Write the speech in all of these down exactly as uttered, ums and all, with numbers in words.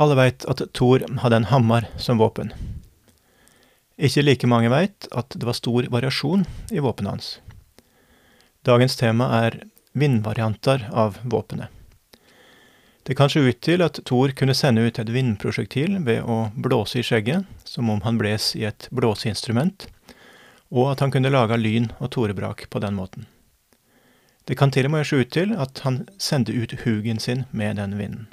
Alle vet at Thor hadde en hammer som våpen. Ikke like mange vet at det var stor variasjon i våpenet hans. Dagens tema er vindvarianter av våpenet. Det kan se ut til at Thor kunne sende ut et vindprosjektil ved å blåse i skjegget, som om han bles i et blåseinstrument, og at han kunne lage lyn og torebrak på den måten. Det kan til og med se ut til at han sendte ut hugen sin med den vinden.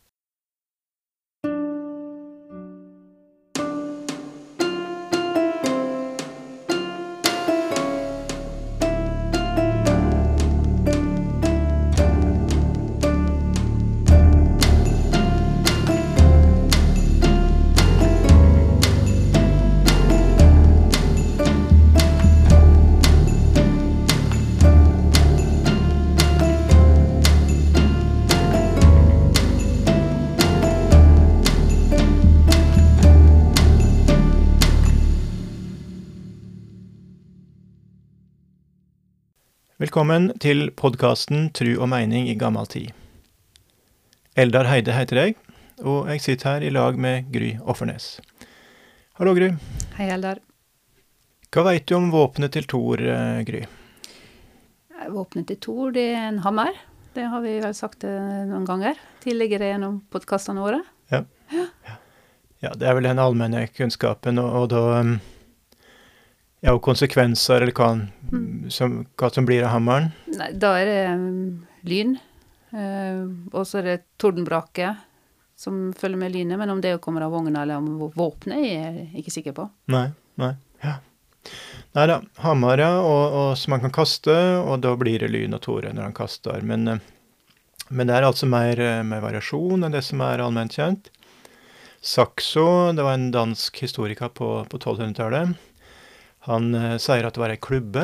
Velkommen til podcasten Tru og Meining i gammel tid. Eldar Heide heter jeg, og jeg sitter her i lag med Gry Offernes. Hallo, Gry. Hei, Eldar. Hva vet du om våpenet til Thor, Gry? Våpenet til Thor, det er en hammer. Det har vi vel sagt noen ganger. Tidligere gjennom podcastene våre. Ja. Ja. Ja, det er vel den allmenne kunnskapen, og, og da... Ja, og konsekvenser, eller hva, mm. som, hva som blir av hammeren? Nei, da er det um, lyn, uh, og så er det tordenbrake som følger med lynet, men om det kommer av vogna eller om våpnet er jeg ikke sikker på. Nei, nei, ja. Nei da, hammer, ja, og, og som man kan kaste, og da blir det lyn og tore når han kaster, men, men det er altså mer, mer variasjon enn det som er allment kjent. Saxo, det var en dansk historiker på, på tolvhundretallet. Han eh, sier at det var en klubbe,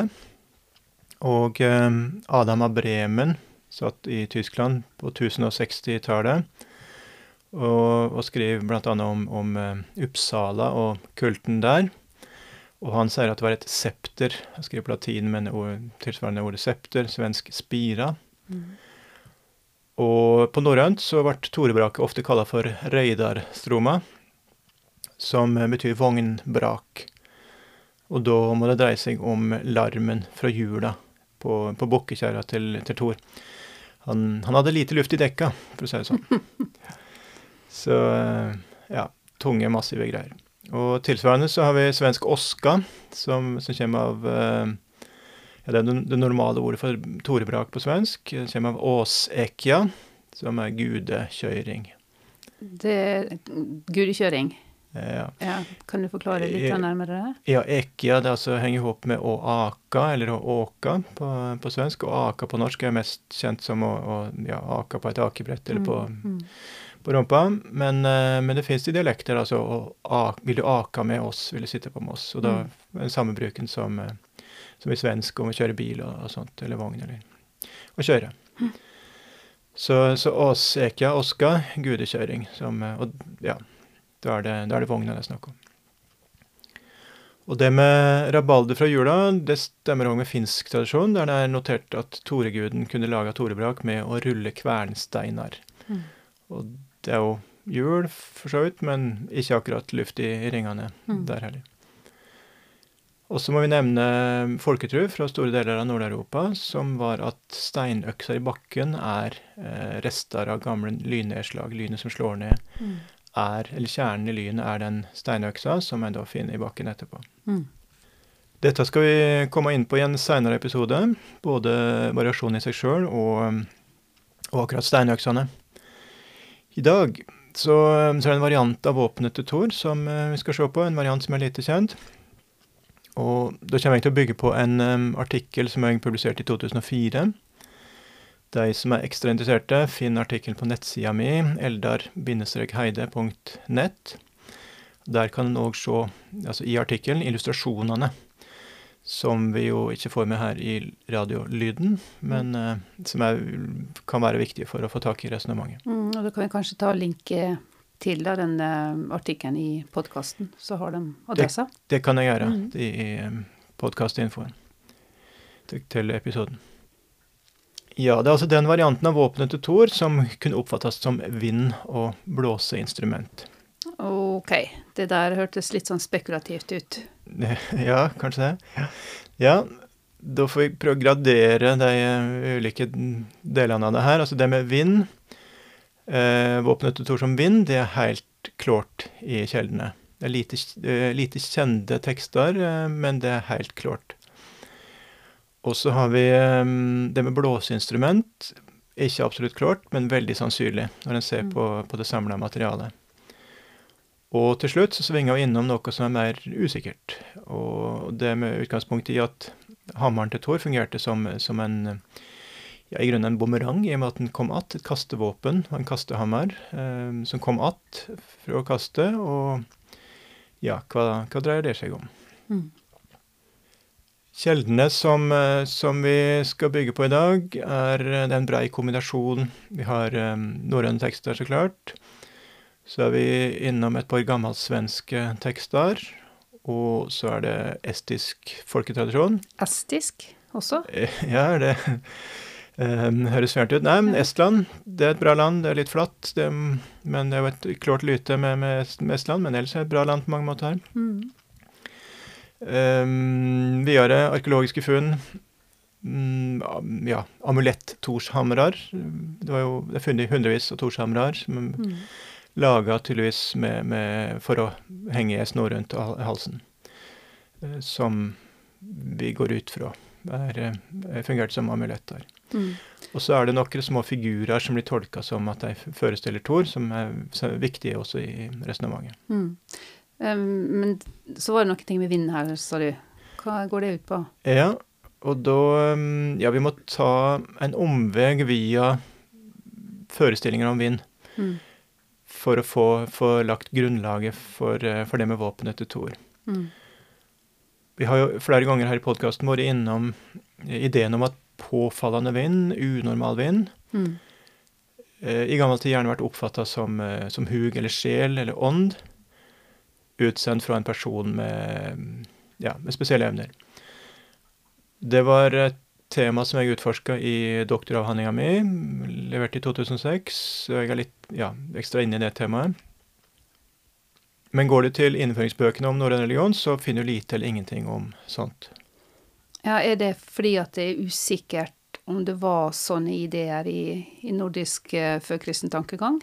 og eh, Adam av Bremen satt i Tyskland på tusensekstitallet, og, og skrev blant annet om, om eh, Uppsala og kulten der, og han sier at det var et septer, han skrev på latin, men ord, tilsvarende ordet septer, svensk spira. Mm. Og på norrønt så ble torebraket ofte kallet for røydarstroma, som betyr vognbrak. Og da må det dreie seg om larmen fra hjula på, på bokkekjæra til, til Thor. Han, han hadde lite luft i dekka, for å si det sånn. Så, ja, tunge, massive greier. Og tilsvarende så har vi svensk oska, som, som kommer av, ja, det er det normale ordet for torebrak på svensk. Det kommer av åsekja, som er gudekjøring. Det er gudekjøring. Ja. Ja, kan du forklare litt nærmere det? Ja, ekja, det altså henger ihop med å aka, eller å åka på, på svensk, og aka på norsk er mest kjent som å, å ja, aka på et akebrett eller på, mm, mm. på rumpa, men, men det finnes i dialekter, altså, å, ak, vil du aka med oss, vil du sitte på med oss, og da er den samme bruken som, som i svensk om å kjøre bil og, og sånt, eller vogn, eller å kjøre. Mm. Så, så ås, ekja, oska, gudekjøring, som, og ja, Da er det, da er det vognen jeg snakker om. Og det med rabalder fra jula, det stemmer også med finsk tradisjon, der det er notert at toreguden kunne lage torebrak med å rulle kvernsteiner. Mm. Og det er jo jul, for så vidt, men ikke akkurat luft i, i ringene mm. der heller. Og så må vi nevne folketro fra store deler av Nord-Europa, som var at steinøkser i bakken er eh, rester av gamle lynnedslag, lynet som slår ned. Mm. Er, eller kjernen i lynet er den steinøksa som en da finner i bakken etterpå. Mm. Dette skal vi komme inn på i en senere episode, både variasjonen i seg selv og, og akkurat steinøksene. I dag så, så er det en variant av våpenet til Thor som vi skal se på, en variant som er lite kjent. Og da kommer jeg til å bygge på en um, artikkel som jeg publiserte i to tusen og fire. De som er ekstra interesserte, finner artikkelen på nettsida mi, eldar heide punkt nett. Der kan en også se, altså i artikkelen, illustrasjonene, som vi jo ikke får med her i radiolyden, men uh, som er, kan være viktige for å få tak i resonemanget. Mm, og da kan vi kanskje ta link til da, den uh, artikkelen i podcasten, så har de adressa. Det, det kan jeg gjøre mm. i, i podcastinfoen til, til episoden. Ja, det er altså den varianten av våpenet til Thor som kunne oppfattes som vind- og blåseinstrument. Ok, det der hørtes litt sånn spekulativt ut. Ja, kanskje det. Ja. ja, da får vi prøve å gradere de ulike delene av det her. Altså det med vind, eh, våpenet til Thor som vind, det er helt klart i kjeldene. Det er lite, eh, lite kjente tekster, eh, men det er helt klart. Og så har vi eh, det med blåseinstrument, ikke absolutt klart, men veldig sannsynlig når en ser på, på det samlede materialet. Og til slutt så svinger vi innom noe som er mer usikkert. Og det med utgangspunkt i at hammeren til Thor fungerte som, som en, ja, i grunnen en bumerang, i og med at den kom att, et kastevåpen, og en kastehammer, eh, som kom att for å kaste, og ja, hva, hva dreier det seg om? Mm. Kjeldene som, eh, som vi skal bygge på i dag, er, det er en brei kombinasjon. Vi har eh, norrøne tekster, så klart. Så er vi innom et par gammelsvenske tekster, og så er det estisk folketradisjon. Estisk også? Ja, det um, høres fjernt ut. Nei, men Estland, det er et bra land, det er litt flatt, det, men det er jo et klart lyte med, med, med Estland, men ellers er det et bra land på mange måter. Mm. Um, videre arkeologiske funn, um, ja, amulett-torshamrar. Det var jo, det er funnet hundrevis av torshamrar, som mm. laget tydeligvis med, med, for å henge en snor rundt halsen, som vi går ut fra. Det er fungert som amuletter. Mm. Og så er det noen små figurer som blir tolket som at de forestiller Thor, som er, som er viktige også i resonemanget. Mm. Um, men så var det noen ting med vind her, sa du. Hva går det ut på? Ja, og da, ja, vi må ta en omveg via forestillinger om vind. Mm. For å få, få lagt grunnlaget for, for det med våpenet til Thor. Mm. Vi har jo flere ganger her i podcasten vært innom ideen om at påfallende vind, unormal vind, mm. eh, i gammel tid gjerne vært oppfattet som, som hug eller sjel eller ånd, utsendt fra en person med, ja, med spesielle evner. Det var et tema som jeg utforsket i doktoravhandlingen min, levert i to tusen og seks, så jeg er litt ja, ekstra inne i det temaet. Men går du til innføringsbøkene om norrøn religion, så finner du lite eller ingenting om sånt. Ja, er det fordi at det er usikkert om det var sånne ideer i, i nordisk uh, førkristen tankegang?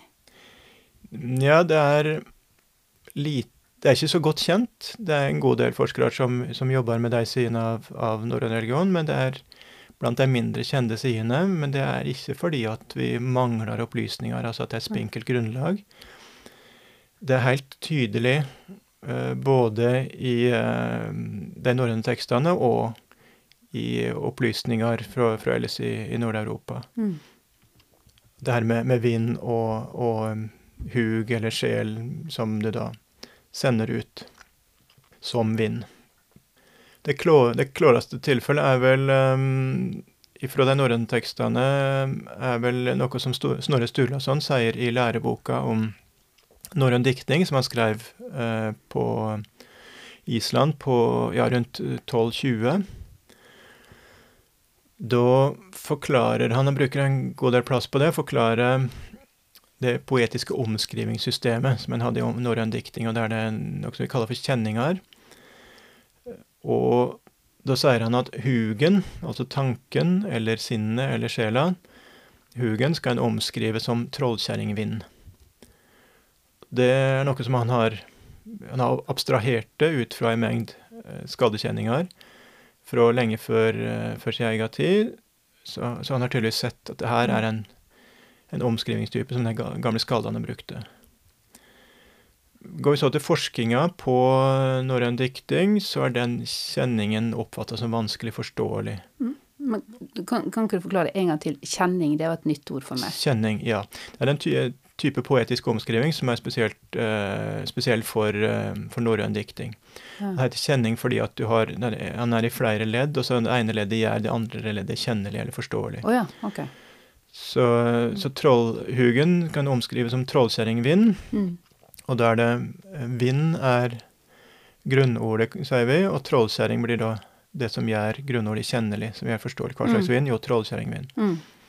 Ja, det er lite. Det er ikke så godt kjent. Det er en god del forskere som, som jobber med de sidene av, av norrøn religion, men det er blant de mindre kjente sidene, men det er ikke fordi at vi mangler opplysninger, altså at det er spinkelt grunnlag. Det er helt tydelig uh, både i uh, de norrøne tekstene og i opplysninger fra, fra ellers i, i Nord-Europa. Mm. Det her med, med vind og, og um, hug eller sjel som du da sender ut som vind. Det, klå, det klareste tilfellet er vel um, fra de norrøne tekstene er vel noe som Snorre Sturlason sier i læreboka om norrøn diktning, som han skrev uh, på Island på ja, rundt tolv tjue. Da forklarer han, han bruker en god del plass på det, forklarer det poetiske omskrivingssystemet som han hadde i norrøn diktning, og det er det noe som vi kaller for kjenninger. Og da sier han at hugen, altså tanken, eller sinnet, eller sjela, hugen skal en omskrive som trollkjerringvind. Det er noe som han har, han har abstrahert det ut fra en mengd skadekjenninger, fra lenge før, før sin egen tid, så, så han har tydeligvis sett at det her er en en omskrivingstype som de gamle skaldene brukte. Går vi så til forskninga på norrøn dikting, så er den kjenningen oppfattet som vanskelig forståelig. Mm. Men, kan, kan ikke du forklare en gang til? Kjenning, det var et nytt ord for meg. Kjenning, ja. Det er en ty type poetisk omskriving som er spesielt, uh, spesiell for, uh, for norrøn dikting. Ja. Det heter kjenning fordi at du har, han er i flere ledd, og så det ene leddet gjør det andre leddet kjennelig eller forståelig. Åja, oh, ok. Så, så trollhugen kan omskrives som trollkjerringvind, mm. og da er det vind er grunnordet, sier vi, og trollkjerring blir da det som gjør grunnordet kjennelig, som gjør forståelig. Hva slags mm. vind? Jo, trollkjerringvind. Mm.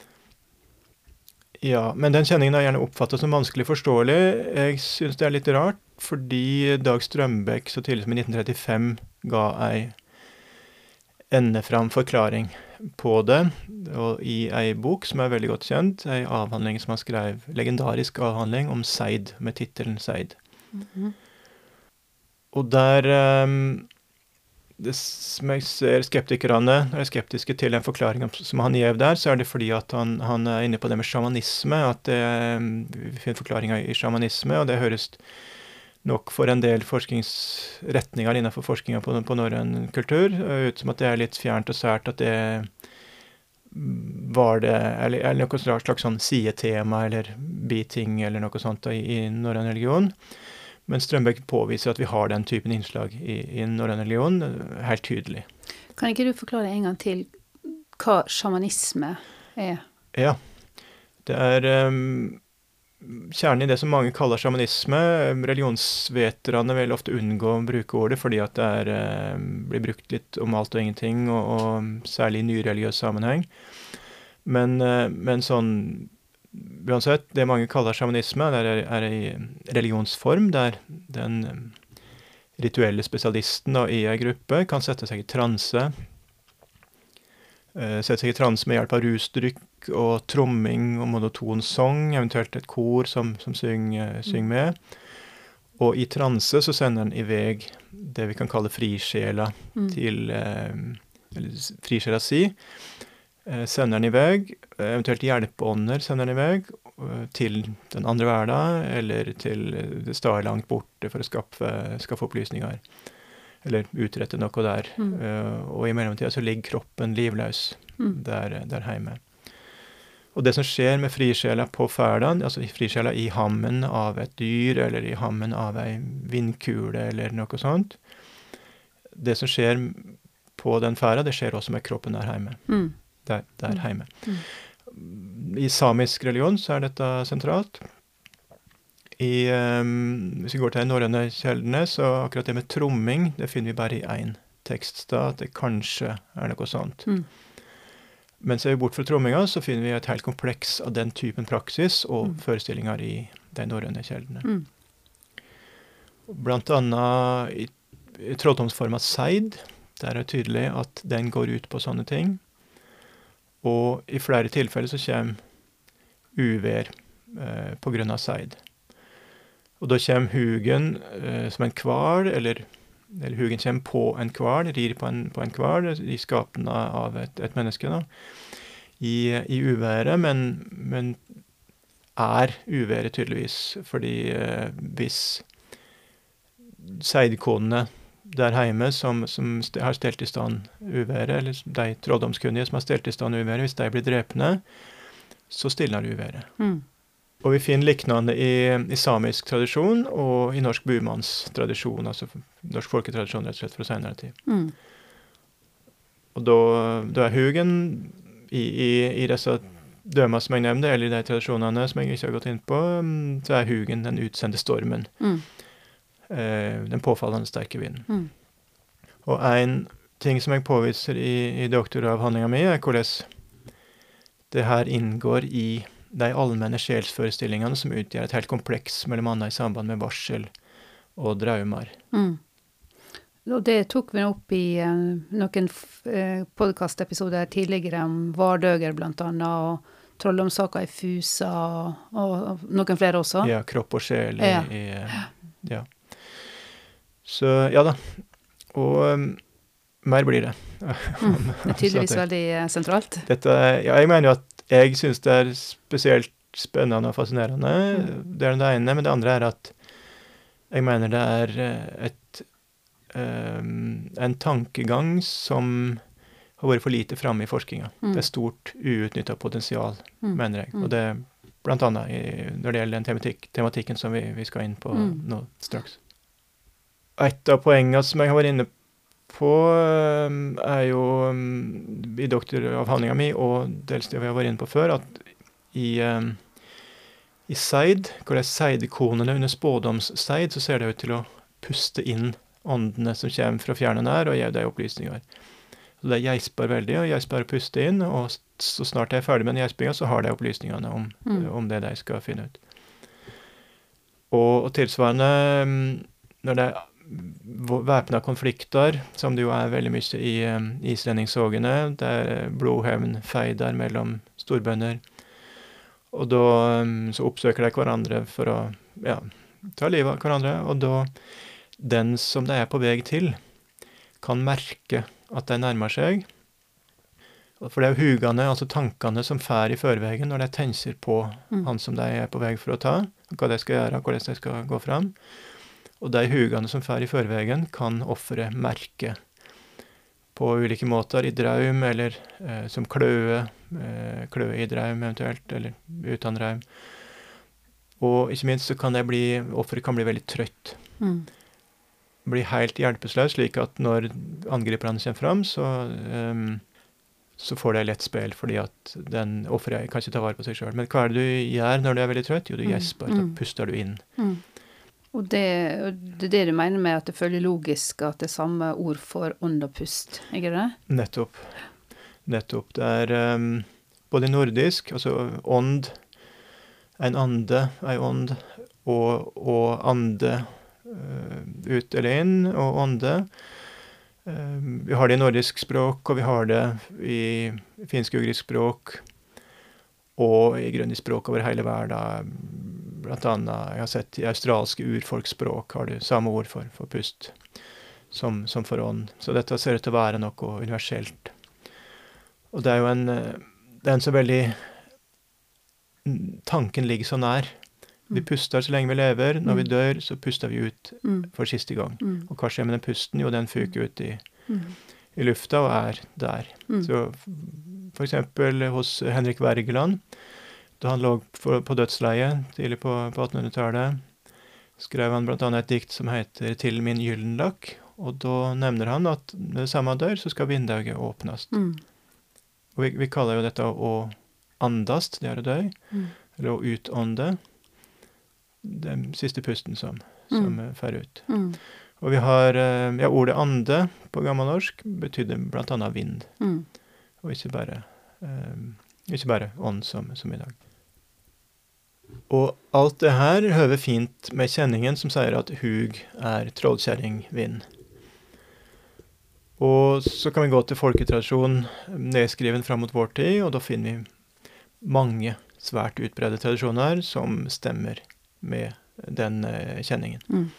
Ja, men den kjenningen er gjerne oppfattet som vanskelig forståelig. Jeg synes det er litt rart, fordi Dag Strømbekk så tidlig som i nitten trettifem ga ei endefram forklaring på det, og i ei bok som er veldig godt kjent, ei avhandling som han skrev, legendarisk avhandling om Seid, med tittelen Seid. Mhm. Og der, um, det som jeg ser skeptikerne er skeptiske til den forklaringen som han gjev der, så er det fordi at han, han er inne på det med shamanisme, at det, um, vi finner forklaringer i shamanisme, og det høres nok for en del forskningsretninger innenfor forskningen på, på norrøn kultur, ut som at det er litt fjernt og sært, at det var det, eller, eller noe slags sånn sidetema, eller biting, eller noe sånt da, i, i norrøn religion. Men Strømbekk påviser at vi har den typen innslag i, i norrøn religion, helt tydelig. Kan ikke du forklare en gang til hva shamanisme er? Ja, det er um, kjernen i det som mange kaller shamanisme. Religionsveterne vil ofte unngå å bruke ordet, fordi at det er, um, blir brukt litt om alt og ingenting, og, og særlig i nyreligiøs sammenheng. Men, uh, men sånn uansett, det mange kaller shamanisme, det er, er en religionsform der den rituelle spesialisten da, i en gruppe kan sette seg i transe, uh, sette seg i transe med hjelp av rusdrykk og tromming og monoton sang, eventuelt et kor som, som synger, synger med. Og i transe så sender den i vei det vi kan kalle frisjela mm. til, uh, eller frisjela si, sender den i vei, eventuelt hjelpeånder sender den i vei til den andre verden, eller til det stedet langt borte for å skaffe, skaffe opplysninger, eller utrette noe der. Mm. Uh, og i mellomtiden så ligger kroppen livløs mm. der, der hjemme. Og det som skjer med frisjela på ferden, altså frisjela i hammen av et dyr, eller i hammen av en vindkule, eller noe sånt, det som skjer på den ferden, det skjer også med kroppen der hjemme. Mm. Der, der hjemme. Mm. I samisk religion så er dette sentralt. I, um, hvis vi går til de norrøne kjeldene, så akkurat det med tromming, det finner vi bare i en tekst da, at det kanskje er noe sånt. Mm. Men ser vi bort fra tromminga, så finner vi et helt kompleks av den typen praksis og mm. forestillinger i de norrøne kjeldene. Mm. Blant annet i, i trolldomsforma Seid, der er det tydelig at den går ut på sånne ting. Og i flere tilfeller så kommer uvær eh, på grunn av Seid. Og da kommer hugen eh, som en kval, eller, eller hugen kommer på en kval, rir på en, på en kval, i skapen av et, et menneske da, i, i uværet, men, men er uværet tydeligvis, fordi eh, hvis Seidkonene der hjemme som, som st- har stelt i stand uværet, eller de trolldomskunnige som har stelt i stand uværet, hvis de blir drepne, så stilner uværet. Mm. Og vi finner liknende i, i samisk tradisjon og i norsk bumannstradisjon, altså norsk folketradisjon rett og slett fra senere tid. Mm. Og da, da er hugen i, i, i disse dømer som jeg nevnte, eller i de tradisjonene som jeg ikke har gått inn på, så er hugen den utsendte stormen. Mm. Den påfallende sterke vinden. Mm. Og en ting som jeg påviser i, i doktoravhandlingen min, er hvordan det her inngår i de allmenne sjelsforestillingene som utgjør et helt kompleks mellom annet i samband med varsel og drømmer. Mm. Og det tok vi opp i uh, noen uh, podcastepisoder tidligere om Vardøger blant annet, og trolldomssaker i Fusa, og, og, og noen flere også. Ja, kropp og sjel i, ja. i uh, ja. Så ja da, og um, mer blir det. Mm, det er tydeligvis veldig sentralt. Dette, ja, jeg mener jo at jeg synes det er spesielt spennende og fascinerende. Mm. Det er det ene, men det andre er at jeg mener det er et, um, en tankegang som har vært for lite fremme i forskningen. Mm. Det er stort uutnyttet potensial, mm. mener jeg. Og det er blant annet i, når det gjelder den tematikk, tematikken som vi, vi skal inn på mm. nå straks. Et av poengene som jeg har vært inne på, er jo i doktoravhandlingen min, og dels det vi har vært inne på før, at i, i Seid, hvor det er Seidkonene under spådomsseid, så ser det ut til å puste inn åndene som kommer fra fjerne nær, og gi deg opplysninger. Så det gjeisper veldig, og gjeisper å puste inn, og så snart de er ferdig med den gjespinga, så har de opplysningene om, mm. om det de skal finne ut. Og, og tilsvarende, når det er væpna konflikter, som det jo er veldig mye i um, islendingssågene, der blodhevn feider mellom storbønder, og da um, så oppsøker de hverandre for å ja, ta livet av hverandre, og da den som de er på vei til, kan merke at de nærmer seg. For det er jo hugene, altså tankene som fer i førvegen når de tenker på mm. han som de er på vei for å ta, hva de skal gjøre, hvordan de skal gå fram. Og de hugene som fer i førvegen kan offeret merke på ulike måter, i draum eller eh, som kløe, eh, kløe i draum eventuelt, eller uten draum. Og ikke minst så kan det bli, offeret kan bli veldig trøtt. Mm. Bli helt hjelpeløs, slik at når angriperne kommer fram, så, um, så får de lett spill, fordi at den offeret kan ikke ta vare på seg selv. Men hva er det du gjør når du er veldig trøtt? Jo, du gjesper, mm. så puster du inn. Mm. Og det, det er det du mener med at det følger logisk at det er samme ord for ånd og pust, ikke det? Nettopp. Nettopp. Det er um, både nordisk, altså ånd, en ande, en ånd, og, og ande uh, ut eller inn, og ånde. Uh, vi har det i nordisk språk, og vi har det i finsk-ugrisk språk, og i grønnig språk over hele verden. Blant annet, jeg har sett i australske urfolksspråk har du samme ord for, for pust som, som for ånd. Så dette ser ut til å være noe universelt. Og det er jo en, det er en så veldig, tanken ligger så nær. Vi puster så lenge vi lever, når vi dør så puster vi ut for siste gang. Og hva skjer med den pusten? Jo, den fyker ut i, i lufta og er der. Så for eksempel hos Henrik Wergeland, da han lå på dødsleiet tidlig på, på attenhundretallet, skrev han blant annet et dikt som heter «Til min gyllenlakk», og da nevner han at med det samme dør så skal vindauget åpnes. Mm. Og vi, vi kaller jo dette å andast, det er å dø, mm. eller å utånde, den siste pusten som, som mm. fer ut. Mm. Og vi har, ja, ordet ande på gammelnorsk betydde blant annet vind, mm. og ikke bare, um, ikke bare ånd som, som i dag. Og alt det her høver fint med kjenningen som sier at hug er trollkjerringvind. Og så kan vi gå til folketradisjon nedskriven fram mot vår tid, og da finner vi mange svært utbredte tradisjoner som stemmer med den uh, kjenningen. Mm.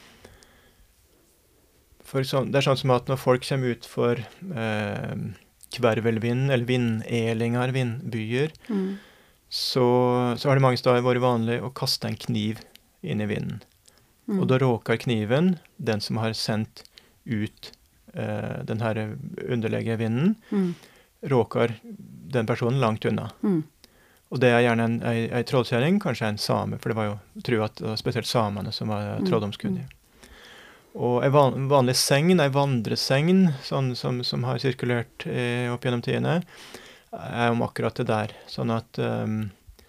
For så, det er sånn som at når folk kommer ut for uh, kvervelvind, eller vindelinger, vindbyer, mm. Så, så har det mange steder vært vanlig å kaste en kniv inn i vinden. Mm. Og da råker kniven den som har sendt ut eh, den her underlige vinden, mm. råker den personen langt unna. Mm. Og det er gjerne en, en, en trollkjerring, kanskje en same, for det var jo, tror jeg at det var spesielt samene som var trolldomskundige. Mm. Og en van, vanlig segn, en vandresegn, sånn som, som har sirkulert eh, opp gjennom tidene, er om akkurat det der. Sånn at um,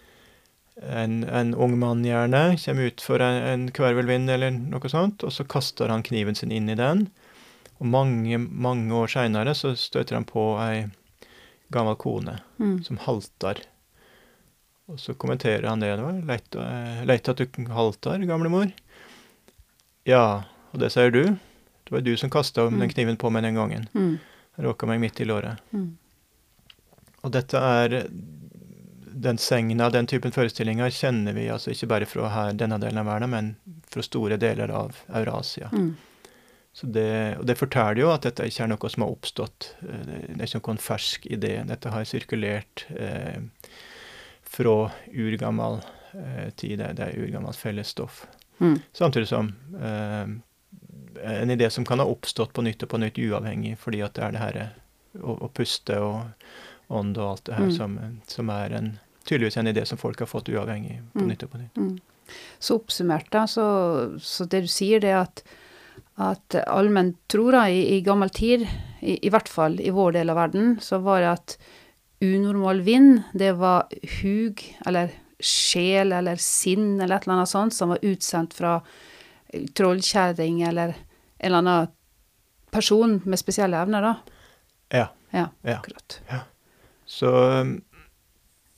en, en ung mann gjerne kommer ut for en, en kvervelvind eller noe sånt, og så kaster han kniven sin inn i den. Og mange, mange år senere så støter han på ei gammel kone mm. som halter. Og så kommenterer han det. Det var leit, leit at du halter, gamle mor. Ja, og det sier du. Det var du som kastet mm. den kniven på meg den gangen. Mm. Råket meg midt i låret. Mm. Og dette er den segna, den typen forestillinger kjenner vi altså ikke bare fra her, denne delen av verden, men fra store deler av Eurasia. Mm. Så det, og det forteller jo at dette ikke er noe som har oppstått. Det er ikke noen fersk idé. Dette har sirkulert eh, fra urgammel eh, tid. Det er urgammelt fellesstoff. Mm. Samtidig som eh, en idé som kan ha oppstått på nytt og på nytt uavhengig, fordi at det er det her å, å puste og ånd og alt det her, mm. som, som er en, tydeligvis en idé som folk har fått uavhengig på mm. nytt og på nytt. Mm. Så oppsummert da, så, så det du sier det at, at allmenn tror i, i gammel tid, i, i hvert fall i vår del av verden, så var det at unormal vind, det var hug, eller sjel, eller sinn, eller et eller annet sånt, som var utsendt fra trollkjerring, eller en eller annen person med spesielle evner da. Ja. Ja, ja. akkurat. Ja. Så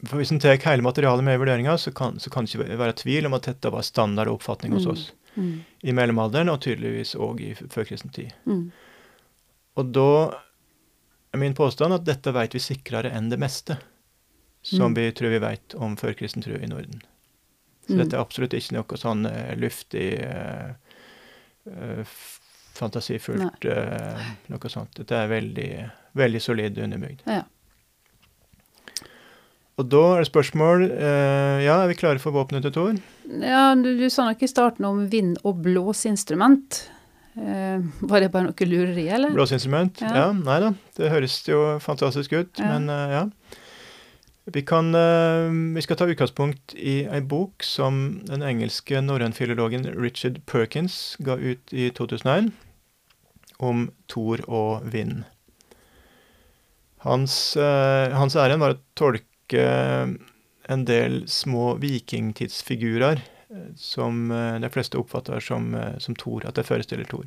For hvis en tar hele materialet med i vurderingen, så kan, så kan det ikke være tvil om at dette var standard oppfatning hos oss. Mm. Mm. I mellomalderen, og tydeligvis også i førkristen tid. Mm. Og da er min påstand at dette vet vi sikrere enn det meste, som Mm. vi tror vi vet om førkristen tro i Norden. Så Mm. dette er absolutt ikke noe sånn uh, luftig, uh, uh, fantasifullt, uh, noe sånt. Dette er veldig, veldig solid underbygd. Ja. Og da er det spørsmål, uh, ja, er vi klare for våpenet til Thor? Ja, du, du sa nok i starten om vind- og blåsinstrument. Eh, var det bare noe lureri, eller? Blåsinstrument? Ja. Ja, nei da. Det høres jo fantastisk ut, Ja. men uh, ja. Vi kan, uh, vi skal ta utgangspunkt i en bok som den engelske norrønfilologen Richard Perkins ga ut i to tusen og en, om Thor og vind. Hans, uh, hans ærend var å tolke en del små vikingtidsfigurer som uh, de fleste oppfatter som, uh, som Thor, at det forestiller Thor.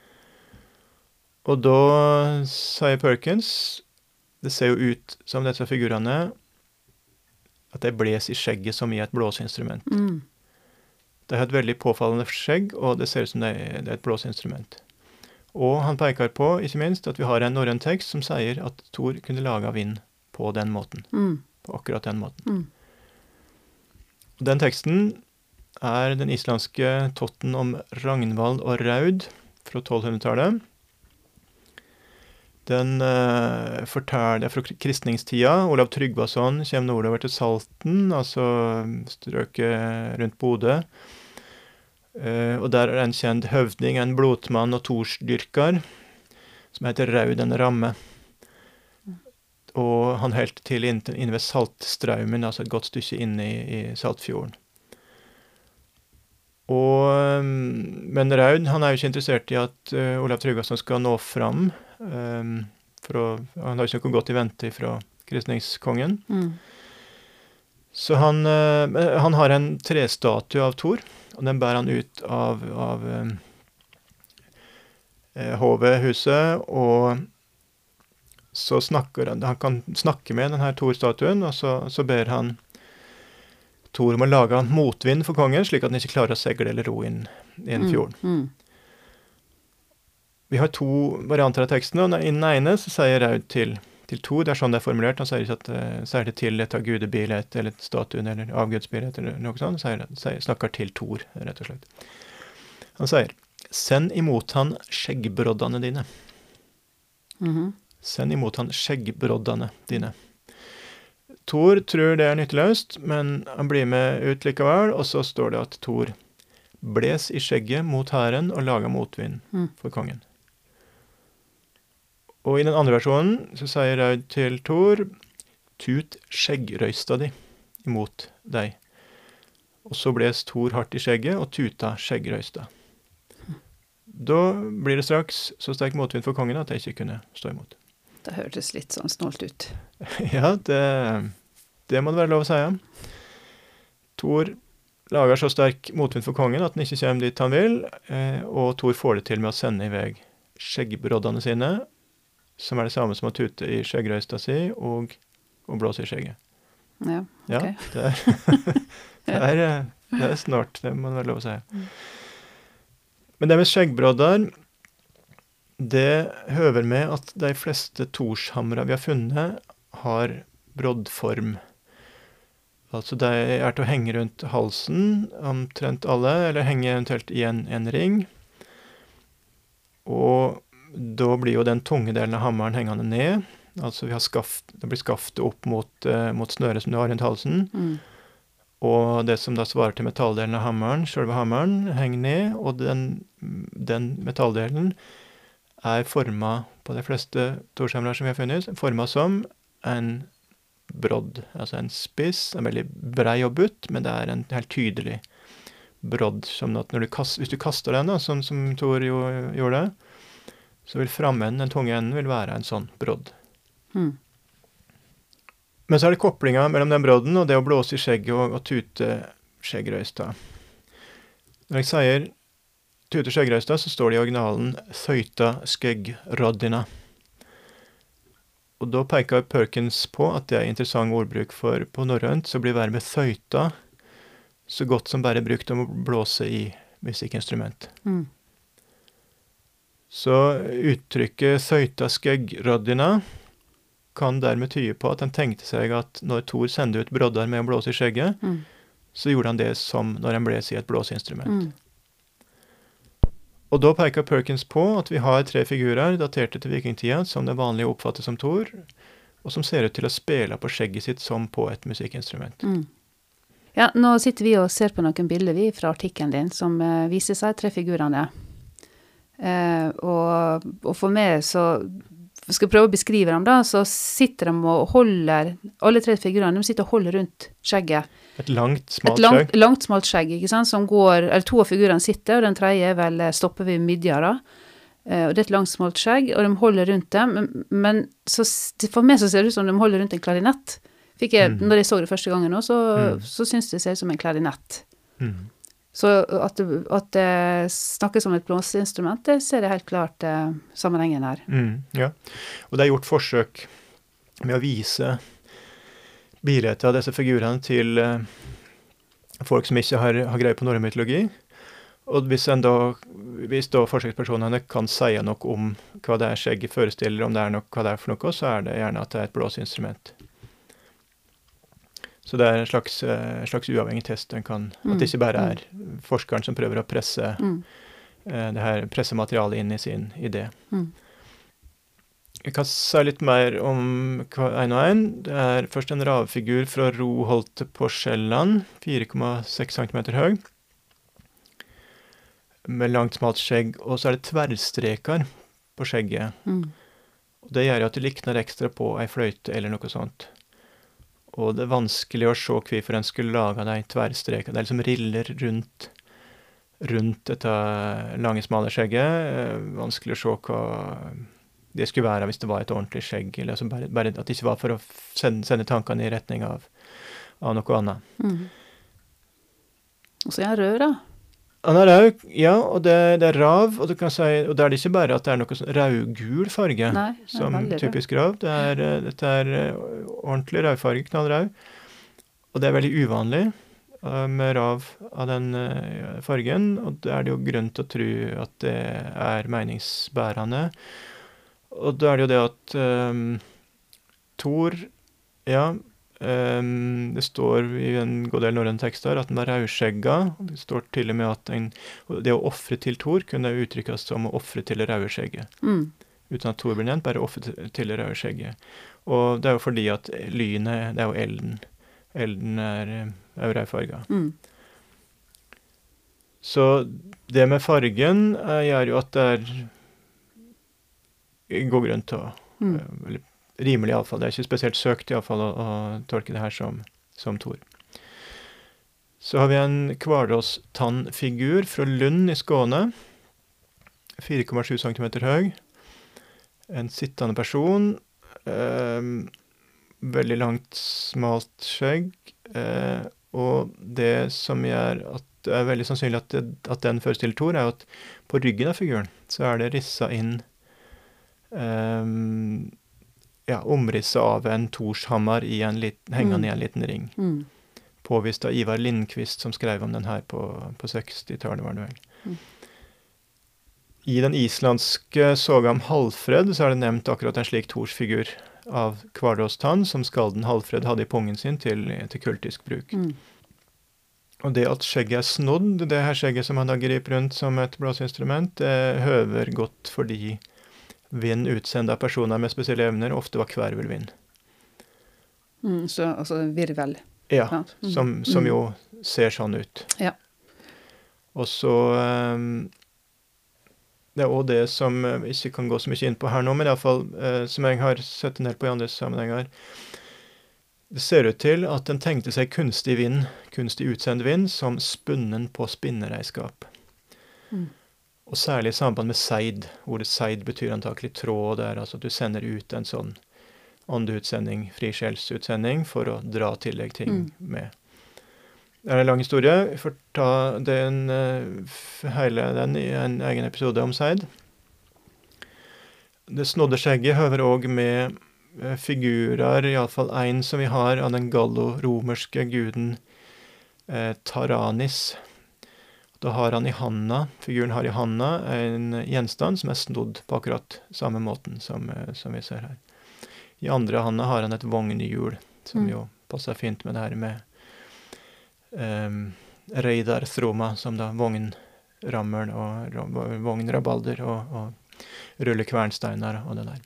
Og da sier Perkins, det ser jo ut som disse figurene, at de bles i skjegget som i et blåsinstrument. Mm. Det har et veldig påfallende skjegg, og det ser ut som det er, det er et blåsinstrument. Og han peker på, ikke minst, at vi har en norrøn tekst som sier at Thor kunne lage vind på den måten. Mm. På akkurat den måten. Mm. Og den teksten er den islandske totten om Ragnvald og Raud fra tolvhundretallet. Den uh, forteller fra kristningstida. Olav Tryggvason kommer nordover til Salten, altså strøket rundt Bodø. Uh, og der er en kjent høvding, en blodmann og torsdyrker, som heter Raud den Ramme. Og han helt til inne, inne ved Saltstraumen, altså et godt stykke inne i, i Saltfjorden. Og, men Raud, han er jo ikke interessert i at uh, Olav Tryggvason skal nå fram. Um, for å, han har ikke noe godt i vente fra kristningskongen. Mm. Så han, uh, han har en trestatue av Thor, og den bærer han ut av, av um, hovedhuset, og så snakker han, han kan snakke med denne Thor-statuen, og så, så ber han Thor om å lage motvind for kongen, slik at han ikke klarer å segle eller ro inn i en fjord. Mm. Mm. Vi har to varianter av teksten, og i den ene så sier Raud til, til Thor, det er sånn det er formulert, han sier ikke at uh, sier det til et av gudebilhet, eller et statuen, eller avgudsbilhet, eller noe sånt, sier, sier, snakker til Thor, rett og slett. Han sier, send imot han skjeggbroddene dine. Mm-hmm. Send imot han skjeggbroddene dine. Thor tror det er nytteløst, men han blir med ut likevel, og så står det at Thor bles i skjegget mot hæren og laga motvind Mm. for kongen. Og i den andre versjonen så sier Raud til Thor, tut skjeggrøysta di imot deg. Og så bles Thor hardt i skjegget og tuta skjeggrøysta. Da blir det straks så sterk motvind for kongen at jeg ikke kunne stå imot. Det hørtes litt sånn snålt ut. Ja, det, det må det være lov å si. Thor lager så sterk motvind for kongen at han ikke kommer dit han vil, eh, og Thor får det til med å sende i vei skjeggbroddene sine, som er det samme som å tute i skjeggrøysta si og, og blåse i skjegget. Ja, ok. Ja, det er, det er, det er snart, det må det være lov å si. Mm. Men det med skjeggbrodder, det høver med at de fleste torshamra vi har funnet, har broddform. Altså de er til å henge rundt halsen, omtrent alle, eller henge eventuelt i en, en ring. Og da blir jo den tunge delen av hammeren hengende ned. Altså vi har skaft, det blir skaftet opp mot, uh, mot snøret som du har rundt halsen. Mm. Og det som da svarer til metalldelen av hammeren, selve hammeren, henger ned, og den, den metalldelen er formet på de fleste torshamrer som vi har funnet, formet som en brodd, altså en spiss, en veldig brei og butt, men det er en helt tydelig brodd, som at når du kast, hvis du kaster den da, sånn som Thor jo, gjorde det, så vil framenden, den tunge enden, vil være en sånn brodd. Mm. Men så er det kopplinga mellom den brodden og det å blåse i skjegget og, og tute skjeggrøysta. Når jeg sier tute skjeggrøysta, så står det i originalen «Þøyta skeggroddina». Og da peker Perkins på at det er interessant ordbruk, for på norrønt så blir verbet «thøyta» så godt som bare brukt om å blåse i musikkinstrument. Mm. Så uttrykket «thøyta skegg-røddina» kan dermed tyde på at han tenkte seg at når Thor sendte ut broddar med å blåse i skjegget, Mm. så gjorde han det som når han blåser i et blåseinstrument. Mm. Og da peker Perkins på at vi har tre figurer daterte til vikingtida som det vanlige oppfattes som Thor, og som ser ut til å spille på skjegget sitt som på et musikkinstrument. Mm. Ja, nå sitter vi og ser på noen bilder vi fra artikkelen din som eh, viser seg tre figurene. Eh, og, og for meg så skal jeg prøve å beskrive dem da, så sitter de og holder, alle tre figurene, de sitter og holder rundt skjegget. Et langt, smalt Et langt, skjegg. langt, smalt skjegg, ikke sant, som går, eller to av figurene sitter, og den tredje er vel eh, stopper ved midja da. Eh, og det er et langt, smalt skjegg, og de holder rundt dem, men, men så, s- for meg så ser det ut som de holder rundt en klarinett. Fikk jeg, Mm. når jeg så det første gangen nå, så, Mm. så synes det ser ut som en klarinett. Mm. Så at det, at det snakkes om et blåseinstrument, det ser jeg helt klart eh, sammenhengen her. Mm, ja. Og det er gjort forsøk med å vise bilder av disse figurene til eh, folk som ikke har, har greie på norrøn mytologi. Og hvis, en da, hvis da forsøkspersonene kan si noe om hva det er skjegget forestiller, om det er noe, hva det er for noe, så er det gjerne at det er et blåseinstrument. Så det er en slags, eh, slags uavhengig test. Den kan, Mm, At det ikke bare er forskeren som prøver å presse Mm. eh, det her pressematerialet inn i sin idé. Mm. Jeg kan si litt mer om hva en og en. Det er først en ravfigur fra Roholte på Sjælland, fire komma seks centimeter høy, med langt, smalt skjegg, og så er det tverrstreker på skjegget. Mm. Og det gjør jo at det likner ekstra på ei fløyte eller noe sånt. Og det er vanskelig å se hvorfor en skulle lage de tverrstrekene. Det er liksom riller rundt, rundt dette lange, smale skjegget. Eh, Vanskelig å se hva det skulle være hvis det var et ordentlig skjegg, eller altså bare, bare at det ikke var for å f- sende, sende tankene i retning av, av noe annet. Mm. Og så er jeg rød da. Han er rød, ja, og det, det er rav, og, du kan si, og det er det ikke bare at det er noe sånn rødgul farge, Nei, det er som veldig rød. typisk rav. Det er, eh, dette er eh, ordentlig rødfarge, knallrød, og det er veldig uvanlig eh, med rav av den eh, fargen, og da er det jo grunn til å tro at det er meningsbærende. Og da er det jo det at um, Thor, ja, um, det står i en god del norrøne tekster at den var rødskjegga. Det står til og med at en, og det å offre til Thor kunne uttrykkes som å offre til det røde skjegget. Mm. Uten at Thor blir nevnt, bare offre til, til det røde skjegget. Og det er jo fordi at lynet, det er jo elden. Elden er, eh, er jo rødfarga. Mm. Så det med fargen eh, gjør jo at det er god grunn til å Mm. eh, eller rimelig iallfall. Det er ikke spesielt søkt iallfall å, å tolke det her som, som Thor. Så har vi en Kvalås-tannfigur fra Lund i Skåne. fire komma sju centimeter høy. En sittende person. Eh, veldig langt, smalt skjegg. Eh, og det som gjør at det er veldig sannsynlig at, det, at den forestiller Thor, er jo at på ryggen av figuren så er det rissa inn Um, ja, omrisset av en Torshammer i en lit, hengende Mm. i en liten ring. Mm. Påvist av Ivar Lindqvist, som skrev om den her på, på sekstitallet, var det vel. Mm. I den islandske soga om Halfred så er det nevnt akkurat en slik Torsfigur av Kvalåstann, som skalden Halfred hadde i pungen sin til, til kultisk bruk. Mm. Og det at skjegget er snodd, det her skjegget som han da griper rundt som et blåseinstrument, det høver godt fordi vind utsendt av personer med spesielle evner ofte var kvervelvind. Mm. Så altså virvel. Ja, Sant? Mm. som, som Mm. jo ser sånn ut. Ja. Og så um, det er også det som eh, vi ikke kan gå så mye inn på her nå, men i alle fall eh, som jeg har sett en del på i andre sammenhenger. Det ser ut til at den tenkte seg kunstig vind, kunstig utsendt vind, som spunnen på spinnereiskap. Mm. Og særlig i samband med seid. Ordet seid betyr antakelig tråd der, altså at du sender ut en sånn åndeutsending, frisjelsutsending, for å dra til deg ting Mm. med. Det er en lang historie. Vi får ta den, eh, hele den i en egen episode om seid. Det snodde skjegget høver òg med eh, figurer, i alle fall en som vi har av den gallo-romerske guden eh, Taranis. Da har han i handa, figuren har i handa, en gjenstand som er snodd på akkurat samme måten som, eh, som vi ser her. I andre handa har han et vognhjul, som Mm. jo passer fint med det her med um, reidarthroma, som da vognrammeren og ra- vognrabalder og, og rullekvernsteiner og det der.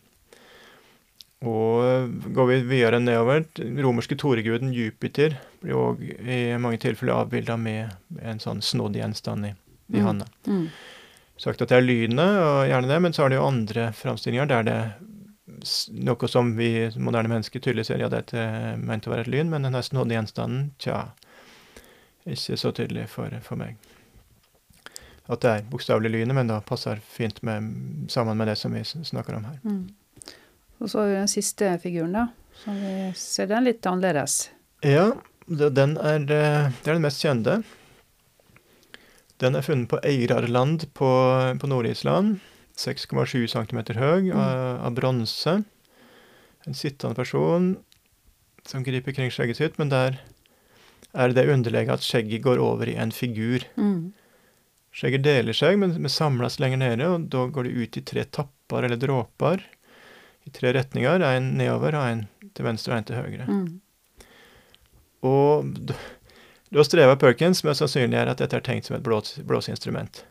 Og eh, går vi videre nedover, den romerske toreguden Jupiter blir også i mange tilfeller avbildet med en sånn snodd gjenstand i, i Mm. handa. Mm. Sagt at det er lynet, og gjerne det, men så er det jo andre framstillinger der det s- noe som vi moderne mennesker tydelig ser, ja, dette er ment å være et lyn, men den her snodde gjenstanden, tja, ikke så tydelig for, for meg. At det er bokstavelig lynet, men da passer fint med, sammen med det som vi s- snakker om her. Mm. Og så har vi den siste figuren da, som vi ser den litt annerledes. Ja, det, den er, eh, det er den mest kjente. Den er funnet på Eirarland på, på Nord-Island, seks komma sju centimeter høy, Mm. av, av bronse. En sittende person som griper kring skjegget sitt, men der er det underlegget at skjegget går over i en figur. Mm. Skjegget deler seg, men, men samles lenger nede, og da går det ut i tre tapper eller dråper, i tre retninger, en nedover, og en til venstre og en til høyre. Mm. Og d- da strever Perkins med å sannsynliggjøre at dette er tenkt som et blås, blåseinstrument.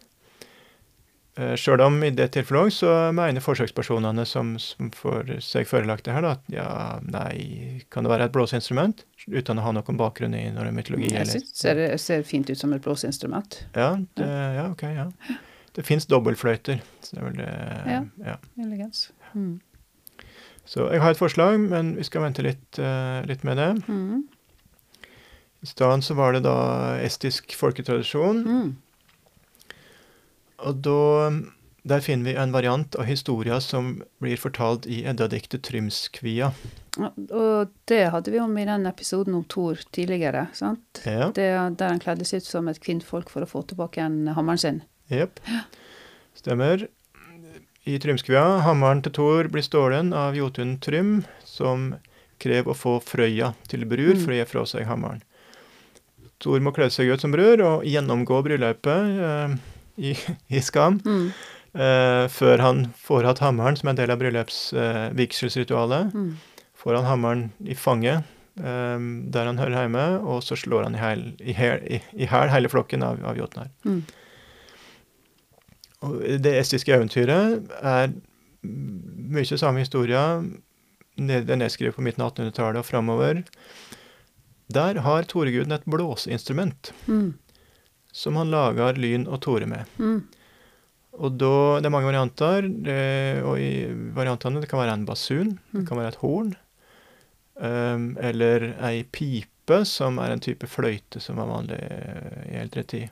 Eh, Selv om i det tilfellet også, så mener forsøkspersonene som, som får seg forelagt det her, da, at ja, nei, kan det være et blåseinstrument? Uten å ha noen bakgrunn i noen mytologi. Jeg eller- synes det ser fint ut som et blåseinstrument. Ja, det, ja, ok, ja. Det finnes dobbeltfløyter. Så det er vel det, Ja. ja. Muligens. Mm. Så jeg har et forslag, men vi skal vente litt, eh, litt med det. Mm. I stedet så var det da estisk folketradisjon, Mm. og da, der finner vi en variant av historia som blir fortalt i eddadiktet Trymskvia. Ja, og det hadde vi om i den episoden om Thor tidligere, sant? Ja, Det, der han kledde seg ut som et kvinnfolk for å få tilbake en hammeren sin. jepp. Stemmer. I Trymskvia, hammeren til Thor blir stålen av Jotun Trym, som krever å få Frøya til brur Mm. for å gi fra seg hammeren. Thor må kle seg ut som brur og gjennomgå bryllupet eh, i, i skam, Mm. eh, før han får hatt hammeren som en del av bryllupsvigselsritualet. Mm. Får han hammeren i fanget, eh, der han hører hjemme, og så slår han i hæl i, hæl- i, i hæl hele flokken av, av jotnar. Mm. Og det estiske eventyret er mye samme historie. Det er nedskrevet på midten av attenhundretallet og framover. Der har toreguden et blåseinstrument Mm. som han lager lyn og tore med. Mm. Og da, det er mange varianter, det, og i variantene det kan være en basun, Mm. det kan være et horn, um, eller ei pipe, som er en type fløyte som var vanlig eh, i eldre tid.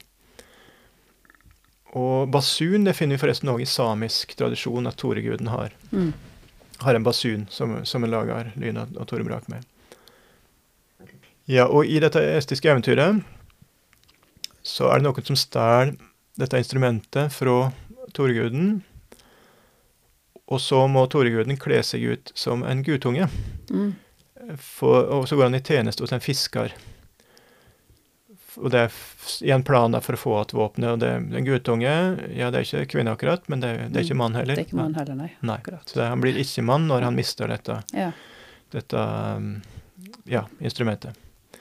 Og basun, det finner vi forresten også i samisk tradisjon at toreguden har. Mm. Har en basun som, som en lager lyn og, og torebrak med. Ja, og i dette estiske eventyret så er det noen som stjal dette instrumentet fra toreguden, og så må toreguden kle seg ut som en guttunge, Mm. for, og så går han i tjeneste hos en fisker. Og det er f- i en plan da for å få at våpenet, og det er en guttunge, ja, det er ikke kvinne akkurat, men det, det er ikke mann heller. Det er ikke mann heller, nei. Nei, Akkurat. så det, han blir ikke mann når han mister dette, Ja. dette um, ja, instrumentet.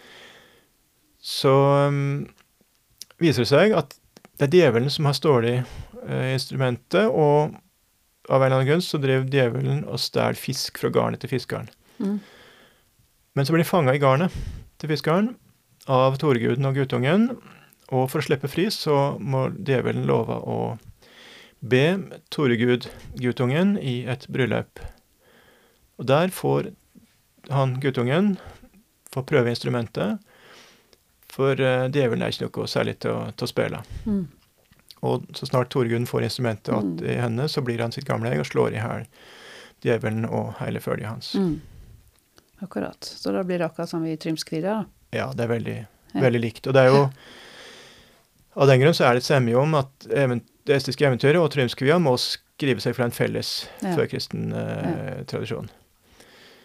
Så um, viser det seg at det er djevelen som har stålet eh, instrumentet, og av en eller annen grunn så drev djevelen og stjal fisk fra garnet til fiskeren. Mm. Men så blir de fanget i garnet til fiskeren av toreguden og guttungen, og for å slippe fri så må djevelen love å be toregud guttungen i et bryllup. Og der får han guttungen få prøve instrumentet, for uh, djevelen er ikke noe særlig til å, til å spille. Mm. Og så snart toreguden får instrumentet Mm. att i henne, så blir han sitt gamle jeg og slår i hæl djevelen og hele følget hans. Mm. Akkurat. Så da blir det akkurat som i Trymskvia, da. Ja, det er veldig, Ja. veldig likt. Og det er jo, av den grunn så er det et semje om at even, det estiske eventyret og Trymskvia må skrive seg fra en felles Ja. førkristen eh, tradisjon.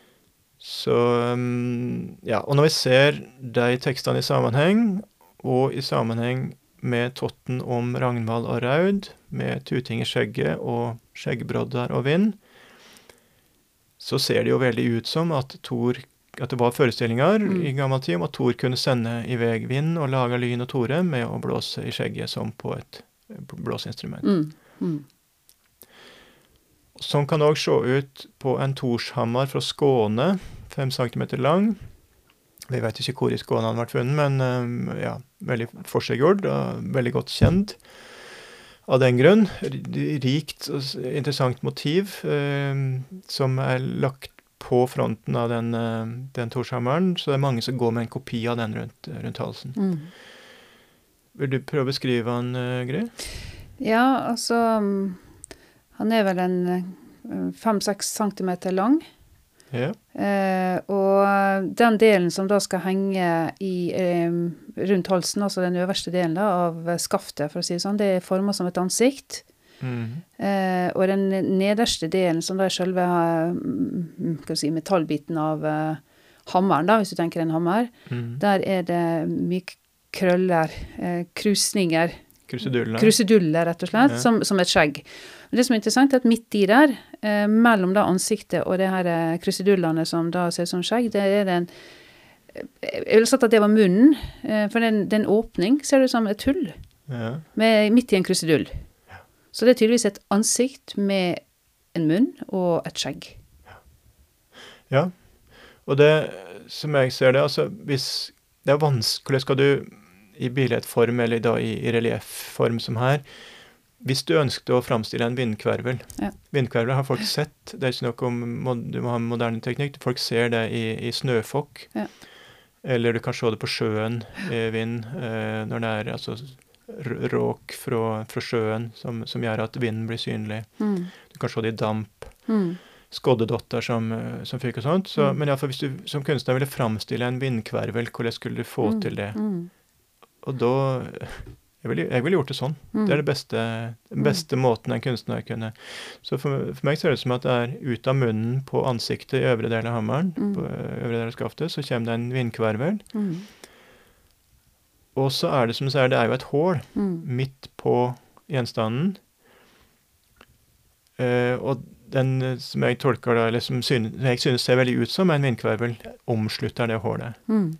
Så, um, ja, og når vi ser de tekstene i sammenheng, og i sammenheng med Totten om Ragnvald og Raud, med Tuting i skjegget og skjeggbrodder og vind, så ser det jo veldig ut som at Thor, at det var forestillinger Mm. i gammel tid om at Thor kunne sende i vei vind og lage lyn og tore med å blåse i skjegget som på et blåseinstrument. Mm. Mm. Sånn kan det også se ut på en Torshammer fra Skåne, fem centimeter lang. Vi vet ikke hvor i Skåne han ble funnet, men um, ja, veldig forseggjord og veldig godt kjent. Av den grunn, rikt og interessant motiv um, som er lagt på fronten av den, uh, den Torshammeren, så det er mange som går med en kopi av den rundt, rundt halsen. Mm. Vil du prøve å beskrive han, uh, Gry? Ja, altså, han er vel en fem-seks centimeter lang. Ja. Eh, og den delen som da skal henge i, eh, rundt halsen, altså den øverste delen da, av skaftet, for å si det sånn, det er formet som et ansikt. Mm. Eh, og den nederste delen, som da er selve mm, kan vi si, metallbiten av uh, hammeren, da, hvis du tenker en hammer, Mm. der er det mye krøller, eh, krusninger, Krusedullene. kruseduller, rett og slett, Ja. som, som et skjegg. Men det som er interessant er at midt i der, eh, mellom da ansiktet og det her eh, krusedullene som da ser ut som skjegg, det er den, jeg ville sagt at det var munnen, eh, for den, den åpning ser det ut som et hull, Ja. med, midt i en krusedull. Så det er tydeligvis et ansikt med en munn og et skjegg. Ja, og det som jeg ser det, altså hvis det er vanskelig, hvordan skal du i billedform eller da i, i reliefform som her, hvis du ønsket å framstille en vindkvervel. Ja. Vindkvervel har folk sett, det er ikke noe om, mod- du må ha moderne teknikk, folk ser det i, i snøfokk, Ja. eller du kan se det på sjøen i vind, eh, når det er altså r- råk fra, fra sjøen som, som gjør at vinden blir synlig. Mm. Du kan se det i damp. Mm. Skoddedotter som, eh, som fyker og sånt. Så, Mm. Men i alle fall, hvis du som kunstner ville framstille en vindkvervel, hvordan skulle du få Mm. til det? Mm. Og da Jeg ville, jeg ville gjort det sånn. Mm. Det er det beste, den beste måten en kunstner kunne. Så for, for meg ser det ut som at det er ut av munnen på ansiktet i øvre del av hammeren, Mm. på øvre del av skaftet, så kommer det en vindkvervel. Mm. Og så er det som du sier, det er jo et hål Mm. midt på gjenstanden. Eh, og den eh, som jeg tolker da, eller som synes, jeg synes ser veldig ut som en vindkvervel, omslutter det hålet. Mm.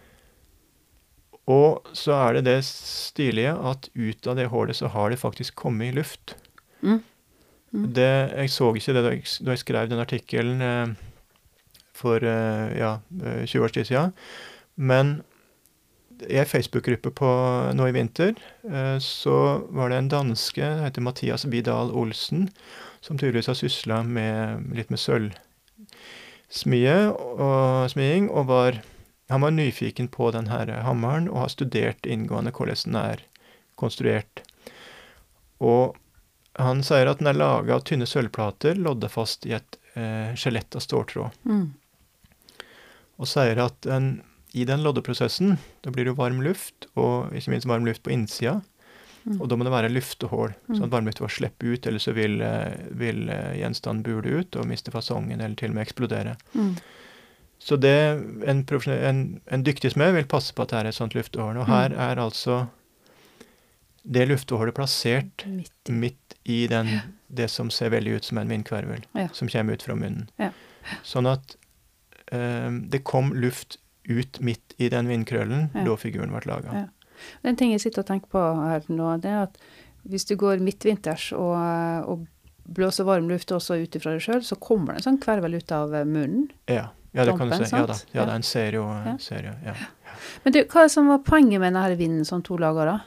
Og så er det det stilige at ut av det hålet så har det faktisk kommet luft. Mm. Mm. Det, jeg så ikke det da jeg, da jeg skrev den artikkelen eh, for eh, ja, eh, tjue års tid siden. Men i en Facebook-gruppe på nå i vinter, eh, så var det en danske, han heter Mathias Vidal Olsen, som tydeligvis har syslet med, litt med sølvsmie og smiding, og var han var nyfiken på den her hammeren og har studert inngående hvordan den er konstruert. Og han sier at den er laget av tynne sølvplater, loddet fast i et eh, skjelett av ståltråd. Mm. Og sier at den, i den loddeprosessen, da blir det varm luft, og ikke minst varm luft på innsida, Mm. og da må det være luftehål, Mm. sånn at varmluft var slipper ut, eller så vil, eh, vil eh, gjenstanden bule ut og miste fasongen, eller til og med eksplodere. Mm. Så det, en, profesjonell- en, en dyktig smed vil passe på at det er et sånt luftehål. Og her Mm. er altså det luftehålet plassert Midt i. midt i den, det som ser veldig ut som en vindkvervel, Ja. som kommer ut fra munnen. Ja. Sånn at eh, det kom luft ut midt i den vindkrøllen Ja. da figuren ble laget. Ja. Den ting jeg sitter og tenker på her nå, det er at hvis du går midtvinters og, og blåser varm luft også ut ifra deg selv, så kommer det en sånn kvervel ut av munnen. Ja, ja det kan du Dampen, si. Ja da, sant? ja, Ja. det er en serie. Ja. serie ja. Men du, hva er det som var poenget med denne vinden som to lager da?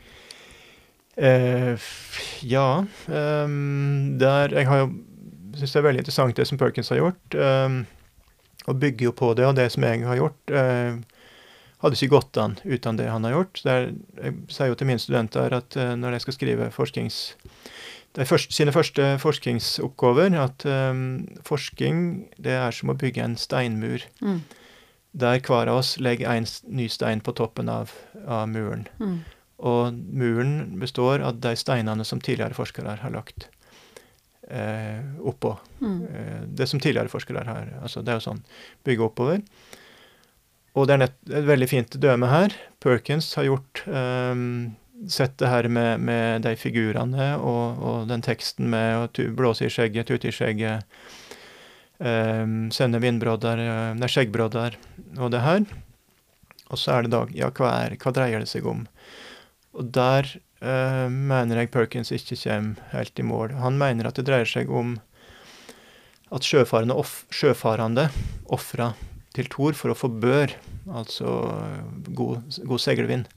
Eh, f- ja, ehm, der, jeg har jo, synes det er veldig interessant det som Perkins har gjort, ehm, og bygger jo på det, og det som jeg har gjort, eh, hadde ikke gått an uten det han har gjort. Det er, jeg sier jo til mine studenter at eh, når de skal skrive forsknings, de første, sine første forskningsoppgaver, at ehm, forskning, det er som å bygge en steinmur, Mm. der hver av oss legger en s- ny stein på toppen av, av muren. Mm. Og muren består av de steinene som tidligere forskere har lagt. eh, oppå. Mm. Eh, det som tidligere forskere har, altså det er jo sånn, bygge oppover. Og det er nett, et veldig fint døme her. Perkins har gjort, eh, sett det her med, med de figurene og, og den teksten med å tu, blåse i skjegget, tute i skjegget, eh, sende vindbrodder, eh, nei, skjeggbrodder og det her. Og så er det da, ja, hva, er, hva dreier det seg om? Og der Uh, mener jeg Perkins ikke kommer helt i mål. Han mener at det dreier seg om at sjøfarende, off, sjøfarende offra til Thor for å få bør, altså god, god segelvind.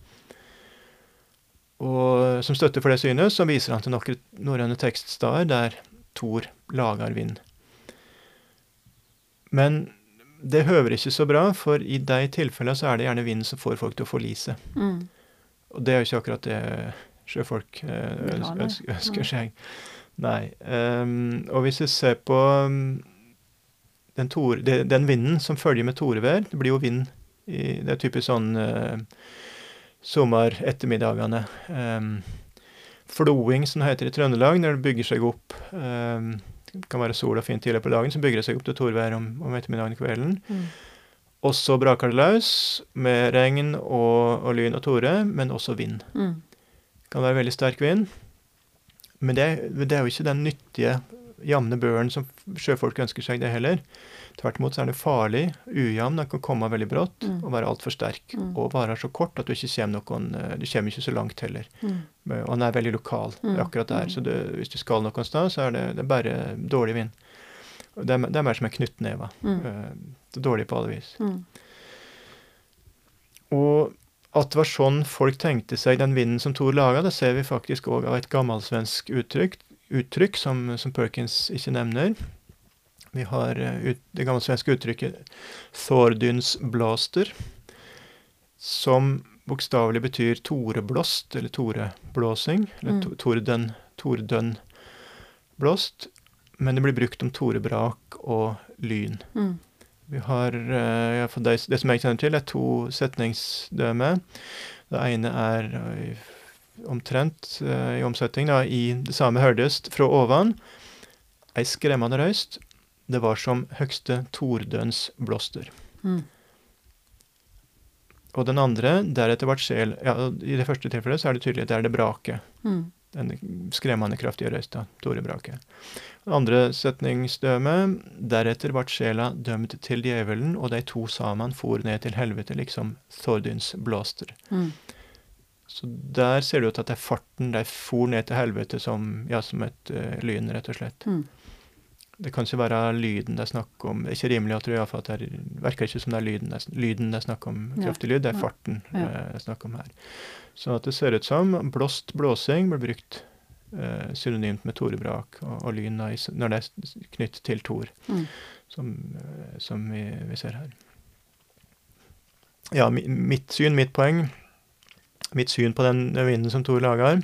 Og som støtte for det synet, så viser han til noen norrøne tekststeder der Thor lager vind. Men det høver ikke så bra, for i de tilfellene så er det gjerne vind som får folk til å forlise. Mm. Og det er jo ikke akkurat det sjøfolk eh, ønsker, ønsker, ønsker seg. Nei. Um, og hvis vi ser på um, den, tor, det, den vinden som følger med torevær, det blir jo vind i, det er typisk sånn uh, sommer-ettermiddagene. Um, floing, som det heter i Trøndelag, når det bygger seg opp. Um, det kan være sol og fint tidligere på dagen, så bygger det seg opp til torevær om, om ettermiddagen og kvelden. Mm. Og så braker det løs med regn og, og lyn og tore, men også vind. Mm. Det kan være veldig sterk vind, men det, det er jo ikke den nyttige, jevne børen som sjøfolk ønsker seg det heller. Tvert imot så er det farlig, ujevn, den kan komme veldig brått mm. og være alt for sterk, mm. og være så kort at du ikke kommer noen, du kommer ikke så langt heller. Mm. Og den er veldig lokal, mm. akkurat der, så det, hvis du skal noen sted, så er det, det er bare dårlig vind. Det er, det er mer som en knyttneve. Mm. Det er dårlig på alle vis. Mm. Og at det var sånn folk tenkte seg den vinden som Thor laget, det ser vi faktisk også av et gammelsvensk uttrykk, uttrykk som, som Perkins ikke nevner. Vi har ut, det gammelsvenske uttrykket Thordyns blaster, som bokstavelig betyr toreblåst, eller toreblåsing, eller to, torden, tordønn blåst, men det blir brukt om torebrak og lyn. Mm. Vi har, uh, for det, det som jeg kjenner til, er to setningsdøme. Det ene er uh, omtrent uh, i omsetning, da, i det samme hørtes fra ovan. Ei skremmende røyst, det var som høgste tordøns blåster. Mm. Og den andre, deretter vart sjel, ja, i det første tilfellet så er det tydelig at det er det braket. Mm. Den skremmende kraftige røysta, torebraket. Det andre setningsdøme, deretter vart sjela dømt til djevelen, og de to sammen for ned til helvete, liksom Thordyns blåster. Mm. Så der ser det ut at det er farten, de for ned til helvete som, ja, som et uh, lyn, rett og slett. Mm. Det kan ikke være lyden det er snakk om, det er ikke rimelig å tro, for at det virker ikke som det er lyden det er, lyden det er snakk om, kraftig lyd, det er farten ja. uh, det er snakk om her. Så at det ser ut som blåst blåsing blir brukt uh, synonymt med torebrak og, og lyn når det er knyttet til tor, mm. som, uh, som vi, vi ser her. Ja, mi, mitt syn, mitt poeng, mitt syn på den, den vinden som Thor lager,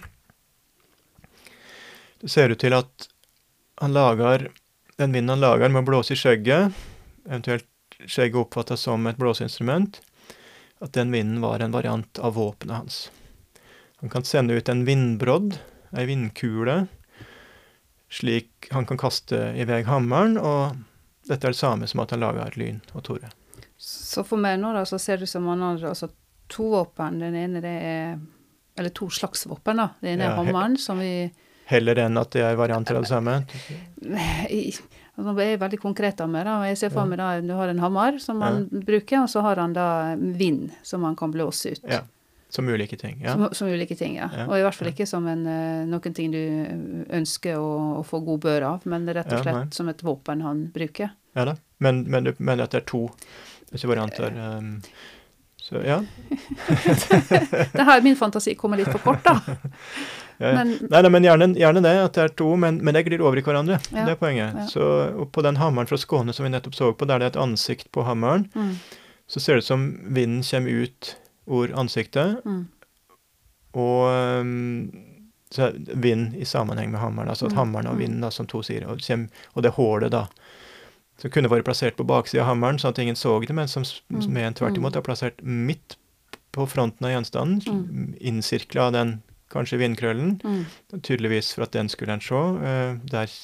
det ser ut til at han lager, den vinden han lager med å blåse i skjegget, eventuelt skjegget oppfattet som et blåseinstrument, at den vinden var en variant av våpenet hans. Han kan sende ut en vindbrodd, en vindkule, slik han kan kaste i vei hammeren, og dette er det samme som at han lager et lyn og tore. Så for meg nå da, så ser det ut som han har altså to våpen. Den ene det er, eller to slags våpen da. Den ene er ja, hammeren, som vi... Heller enn at det er varianter av det samme? Altså, jeg er veldig konkret av meg da, og jeg ser for meg da, du har en hammer som man ja. bruker, og så har han da vind som man kan blåse ut. Ja, som ulike ting. Ja. Som, som ulike ting, ja. ja. Og i hvert fall ikke som en, noen ting du ønsker å, å få god bør av, men rett og slett ja, som et våpen han bruker. Ja da, men, men du mener at det er to, ikke varianter... Um, så ja. Det her min fantasi kommer litt for kort da. Ja, ja. Men, nei, nei, men gjerne, gjerne det, at det er to, men, men det glir over i hverandre. Ja, det er poenget. Ja. Så og på den hammeren fra Skåne som vi nettopp så på, der det er et ansikt på hammeren, mm. så ser det ut som vinden kommer ut ord ansiktet, mm. og um, så er vind i sammenheng med hammeren, altså at hammeren og vinden da, som to sier, og, kommer, og det hålet da, som kunne vært plassert på baksiden av hammeren, sånn at ingen så det, men som, som med en tvert imot er plassert midt på fronten av gjenstanden, mm. innsirklet av den kanskje vindkrøllen, mm. tydeligvis for at den skulle en se, uh, der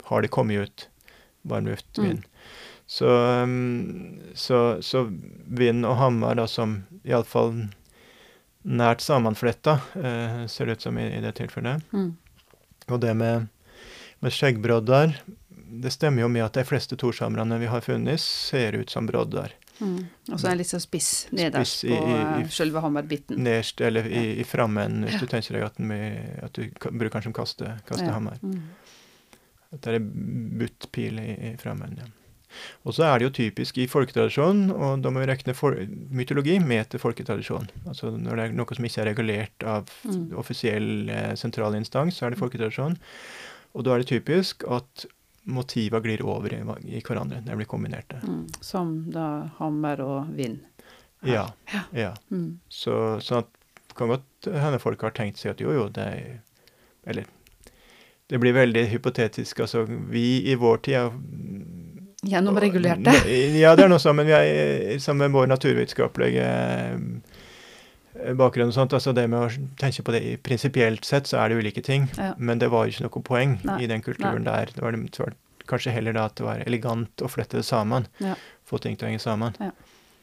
har det kommet ut varmluft, vind. Mm. Så, um, så, så vind og hammer, da, som i alle fall nært sammenfletta, uh, ser det ut som i, i det tilfellet. Mm. Og det med, med skjeggbrodder, det stemmer jo med at de fleste torshamrene vi har funnet, ser ut som brodder. Mm. Og så er det litt så spiss nederst spiss i, på i, i, selve hammerbiten. Nederst, eller i, i frammen, hvis ja. du tenker deg at, med, at du bruker kanskje som kaste, kastehammer. Ja. Mm. At det er buttpil i, i frammen, ja. Og så er det jo typisk i folketradisjonen, og da må vi rekne for, mytologi med til folketradisjon. Altså når det er noe som ikke er regulert av mm. offisiell eh, sentral instans, så er det folketradisjon. Og da er det typisk at motiver glir over i, i hverandre, det blir kombinerte. Mm. Som da hammer og vind. Ja, ja. ja. Mm. Så, så at, kan godt henne folk har tenkt seg at jo, jo, det er, eller, det blir veldig hypotetisk, altså vi i vår tid er gjennomregulerte. Ja, det er noe sånn, men vi er sammen med vår naturvitenskapelige bakgrunn og sånt, altså det med å tenke på det prinsipielt sett, så er det ulike ting, ja. Men det var ikke noe poeng Nei. I den kulturen Nei. Der. Det var, det var kanskje heller da at det var elegant å flette det sammen, ja. Få ting til å henge sammen. Ja.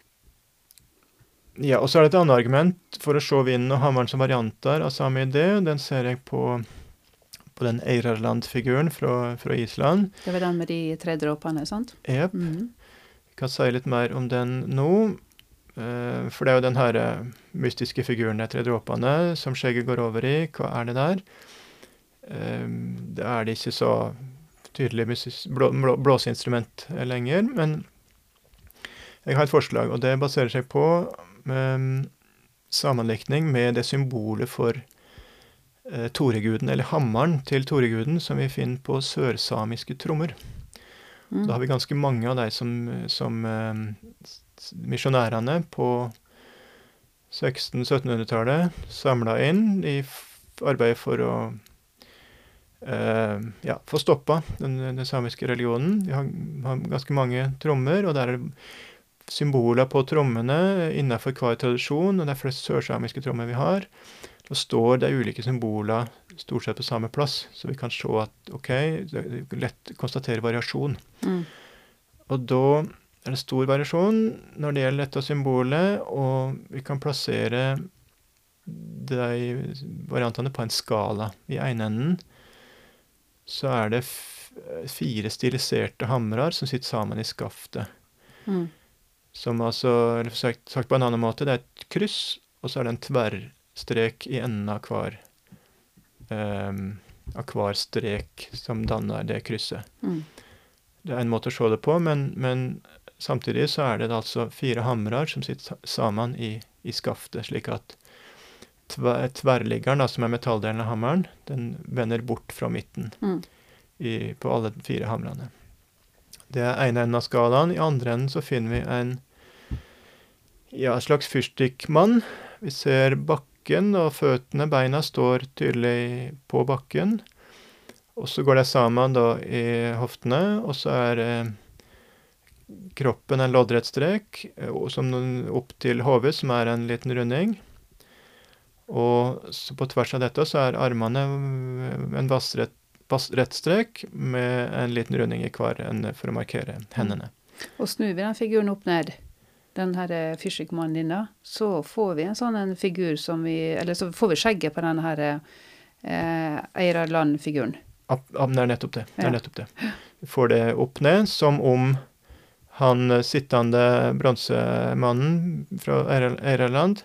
Ja, og så er det et annet argument for å se vinden og hammeren som varianter av samme idé, den ser jeg på på den Eirarland-figuren fra, fra Island. Det var den med de tre dråpene, sant? Jep. Mm. Jeg kan si litt mer om den nå, uh, for det er jo den her uh, mystiske figuren, de tre dråpene, som skjegget går over i. Hva er det der? Uh, det er det ikke så tydelig blå, blå, blåseinstrument lenger, men jeg har et forslag, og det baserer seg på um, sammenlikning med det symbolet for Eh, Toreguden, eller hammeren til Toreguden, som vi finner på sørsamiske trommer. Mm. Da har vi ganske mange av de som, som eh, misjonærene på seksten-syttenhundretallet samlet inn i arbeidet for å eh, ja, få stoppa den, den samiske religionen. Vi har, har ganske mange trommer, og der er det symboler på trommene innenfor hver tradisjon, og det er flest sørsamiske trommer vi har. Da står de ulike symboler stort sett på samme plass, så vi kan se at, ok, det er lett å konstatere variasjon. Mm. Og da er det stor variasjon når det gjelder dette symbolet, og vi kan plassere de variantene på en skala. I ene enden så er det f fire stiliserte hamrer som sitter sammen i skaftet. Mm. Som altså, eller sagt, sagt på en annen måte, det er et kryss, og så er det en tverr strek i enden av hver, um, av hver strek som danner det krysset. Mm. Det er en måte å se det på, men, men samtidig så er det altså fire hamrer som sitter sammen i, i skaftet, slik at tver, tverrliggeren, da, som er metalldelen av hammeren, den vender bort fra midten mm. i, på alle fire hamrene. Det er ene enden av skalaen. I andre enden så finner vi en ja, slags fyrstikkmann. Vi ser bakken, og føttene, beina, står tydelig på bakken. Og så går det sammen da i hoftene, og så er eh, kroppen en loddrett strek, og som opp til hodet, som er en liten runding. Og så på tvers av dette så er armene en vassrett, vassrett strek med en liten runding i hver ende for å markere hendene. Og snur vi den figuren opp ned, den her fyrstikkmannen din da, så får vi en sånn en figur som vi, eller så får vi skjegget på den her eh, Eirarland-figuren. Ja, det er nettopp det. Det er nettopp det. Vi får det opp ned, som om han sittende bronsemannen fra Eirarland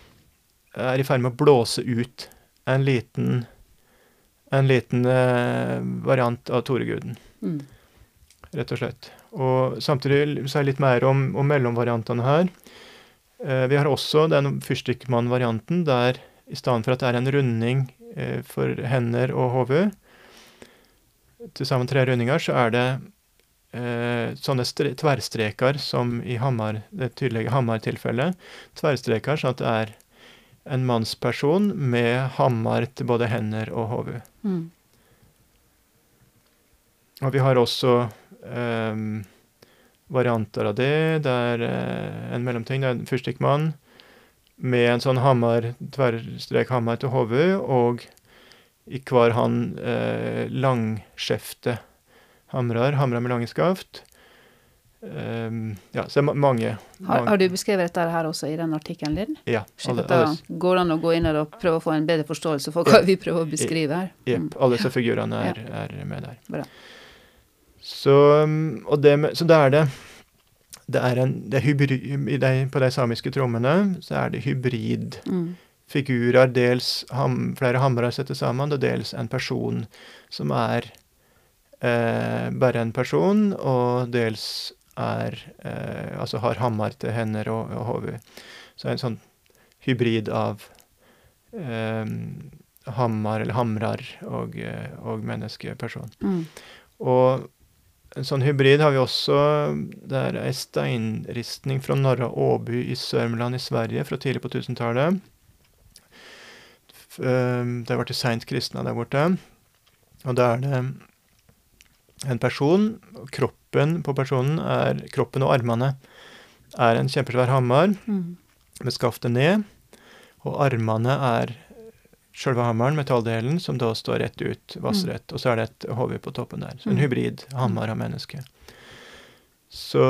er i ferd med å blåse ut en liten, en liten eh, variant av Toreguden. Mm. Rett og slett. Og samtidig si litt mer om, om mellomvariantene her. Eh, vi har også den fyrstikkmann-varianten, der i stedet for at det er en runding eh, for hender og hode, til sammen tre rundinger, så er det eh, sånne tverrstreker som i hammer, det tydelige hammertilfellet. Tverrstreker, sånn at det er en mannsperson med hammer til både hender og hode. Mm. Og vi har også Um, varianter av det. Det er uh, en mellomting, det er en fyrstikkmann med en sånn hammer, tverrstrek hammer til hodet, og i hver hand uh, langskjefte hamrar, hamrar med lange skaft. Um, ja, så ma mange, har, mange. Har du beskrevet dette her også i den artikkelen din? Ja. Alle, alle, går an å gå inn og prøve å få en bedre forståelse for hva ja, vi prøver å beskrive her? Jepp, alle disse figurene er, ja. er med der. Bra. Så, og det, med, så det er det, det er en, det er hybrid, i de, på de samiske trommene, så er det hybrid mm. figurer, dels ham, flere hamrer setter sammen, og dels en person som er eh, bare en person, og dels er, eh, altså har hammer til hender og, og hode. Så en sånn hybrid av eh, hammer eller hamrar og, og menneskeperson. Mm. Og en sånn hybrid har vi også, det er en steinristning fra Norra Åby i Sørmland i Sverige fra tidlig på tusentallet. Det har vært sent kristne der borte. Og da er det en person, kroppen på personen er, kroppen og armene er en kjempesvær hammer mm. med skaftet ned, og armene er selve hammeren, metalldelen, som da står rett ut, vassrett, mm. og så er det et hode på toppen der. Så en hybrid hammer av menneske. Så,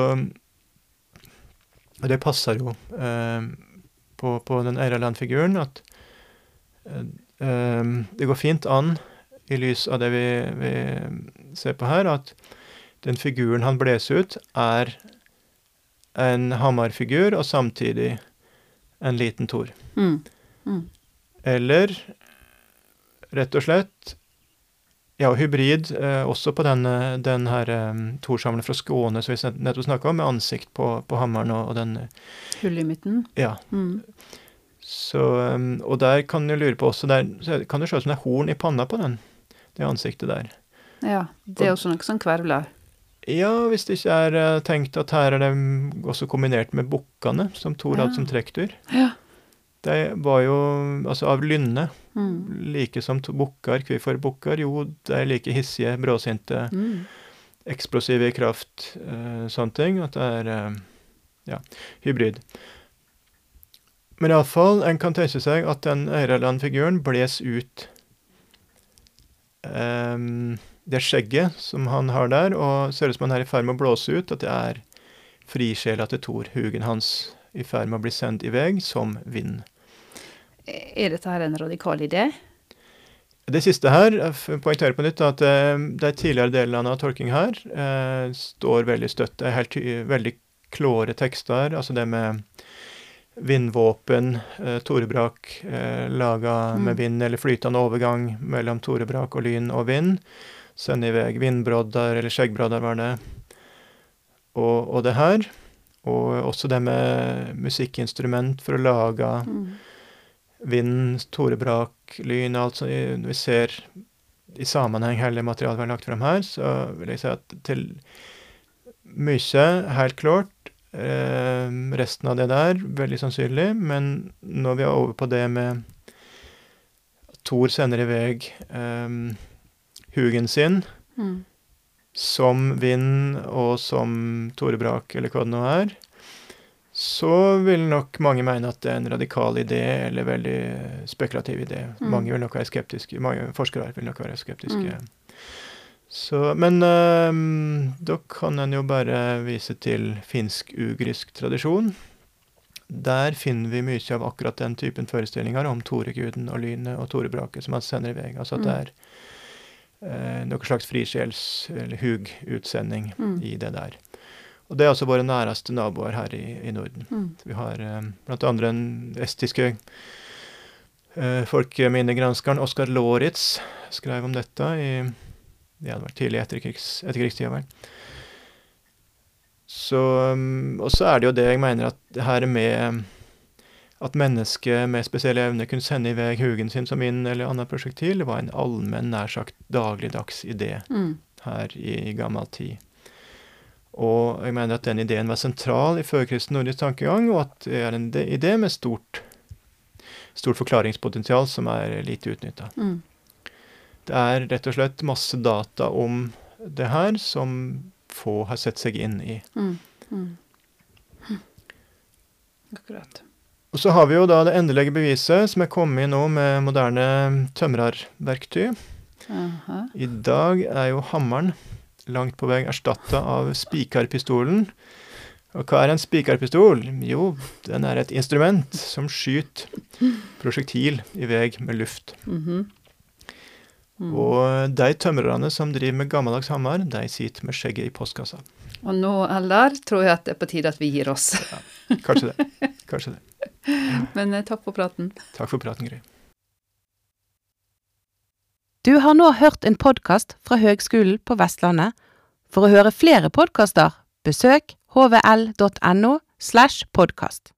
og det passer jo eh, på, på den Eiraland-figuren at eh, det går fint an i lys av det vi, vi ser på her, at den figuren han bles ut er en hammerfigur, og samtidig en liten tor. Mm. Mm. Eller, rett og slett, ja, hybrid, eh, også på den, den her um, torsamlen fra Skåne, som vi nettopp snakket om, med ansikt på, på hammeren og, og den... Hull i midten. Ja. Mm. Så, um, og der kan du lure på også, der så kan det se ut som det er horn i panna på den, det ansiktet der. Ja, det er også noe sånn kvervler. Ja, hvis det ikke er uh, tenkt at her er det også kombinert med bukkene, som Thor hadde som trekkdyr. Ja. Det var jo, altså av lynne, mm. like som bukker, hvorfor bukker? Jo, det er like hissige, bråsinte, mm. eksplosive i kraft, uh, sånne ting, at det er, uh, ja, hybrid. Men i alle fall, en kan tenke seg at den Eiraland-figuren bles ut um, det skjegget som han har der, og ser ut som han er i ferd med å blåse ut, at det er frisjela til Thor, hugen hans, i ferd med å bli sendt i vei som vind. Er dette her en radikal idé? Det siste her, jeg poengterer på nytt, at uh, de tidligere delene av tolking her uh, står veldig støtt. Det er helt, veldig klare tekster, altså det med vindvåpen, eh, torebrak, eh, laga mm. med vind eller flytende overgang mellom torebrak og lyn og vind. Sende i vei vindbrodder, eller skjeggbrodder var det. Og, og det her. Og også det med musikkinstrument for å lage mm. vind, torebrak, lyn, alt som vi ser i sammenheng hele materialet vi har lagt frem her, så vil jeg si at til mye, helt klart, Eh, resten av det der, veldig sannsynlig, men når vi er over på det med Thor sender i vei eh, hugen sin mm. som vind og som torebrak, eller hva det nå er, så vil nok mange mene at det er en radikal idé, eller veldig spekulativ idé. Mm. Mange vil nok være skeptiske, mange forskere vil nok være skeptiske. Mm. Så, men øh, da kan en jo bare vise til finsk-ugrisk tradisjon. Der finner vi mye av akkurat den typen forestillinger om toreguden og lynet og torebraket som han sender i vei. Altså at det er øh, noe slags frisjels- eller hug-utsending mm. i det der. Og det er altså våre næreste naboer her i, i Norden. Mm. Vi har øh, blant andre den estiske øh, folkeminnegranskeren Oskar Loritz skrev om dette i ja, det var tidlig etterkrigs, etterkrigstida, vel. Så, og så er det jo det jeg mener at det her med at mennesket med spesielle evner kunne sende i vei hugen sin som inn eller annet prosjektil, det var en allmenn, nær sagt dagligdags idé mm. her i, i gammel tid. Og jeg mener at den ideen var sentral i førkristen nordisk tankegang, og at det er en idé med stort, stort forklaringspotensial som er lite utnyttet. Mm. Det er rett og slett masse data om det her som få har sett seg inn i. Mm. Mm. Hm. Akkurat. Og så har vi jo da det endelige beviset som er kommet nå med moderne tømrerverktøy. Aha. I dag er jo hammeren langt på vei erstattet av spikerpistolen. Og hva er en spikerpistol? Jo, den er et instrument som skyter prosjektil i vei med luft. Mhm. Mm. Og de tømrerne som driver med gammeldags hammer, de sitter med skjegget i postkassa. Og nå, Eldar, tror jeg at det er på tide at vi gir oss. Ja, kanskje det. Kanskje det. Men eh, takk for praten. Takk for praten, Gry. Du har nå hørt en podcast fra Høgskolen på Vestlandet. For å høre flere podcaster, besøk h v l punktum n o slash podcast.